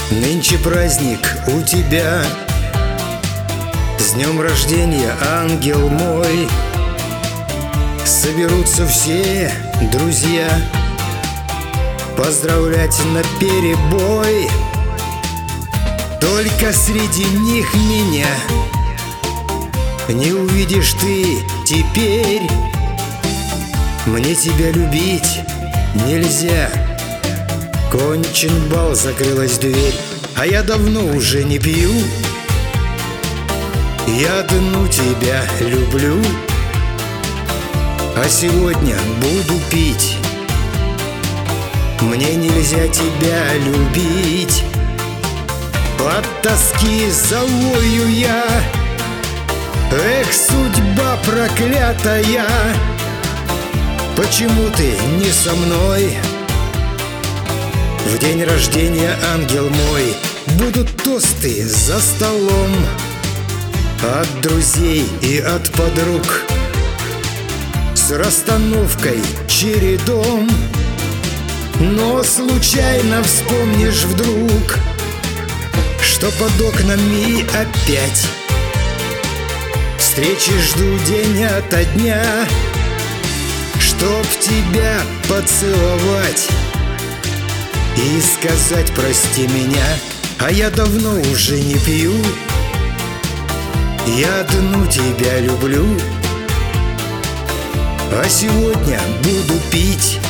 Нынче праздник у тебя, с днем рождения, ангел мой. Соберутся все друзья поздравлять наперебой. Только среди них меня не увидишь ты теперь. Мне тебя любить нельзя. Кончен бал, закрылась дверь, а я давно уже не пью. Я одну тебя люблю, а сегодня буду пить. Мне нельзя тебя любить. От тоски завою я. Эх, судьба проклятая, почему ты не со мной? В день рождения, ангел мой, будут тосты за столом от друзей и от подруг, с расстановкой чередом. Но случайно вспомнишь вдруг, что под окнами опять встречи жду день ото дня, чтоб тебя поцеловать и сказать прости меня. А я давно уже не пью, я одну тебя люблю, а сегодня буду пить.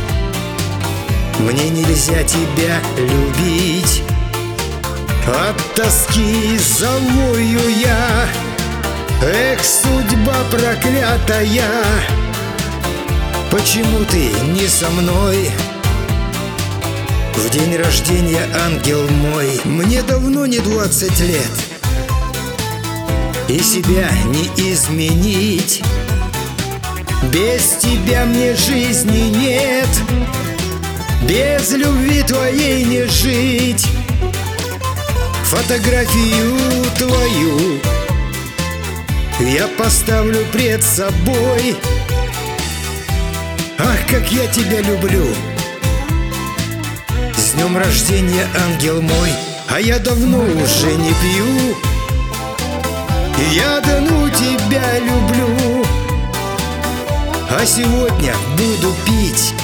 Мне нельзя тебя любить. От тоски завою я. Эх, судьба проклятая, почему ты не со мной? В день рождения, ангел мой, мне давно не 20 лет, и себя не изменить. Без тебя мне жизни нет, без любви твоей не жить. Фотографию твою я поставлю пред собой. Ах, как я тебя люблю! С днем рождения, ангел мой, а я давно уже не пью. Я одну тебя люблю, а сегодня буду пить.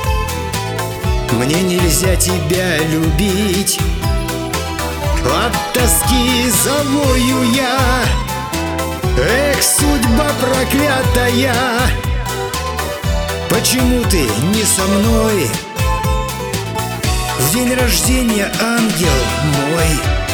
Мне нельзя тебя любить. От тоски завою я. Эх, судьба проклятая, почему ты не со мной? В день рождения, ангел мой.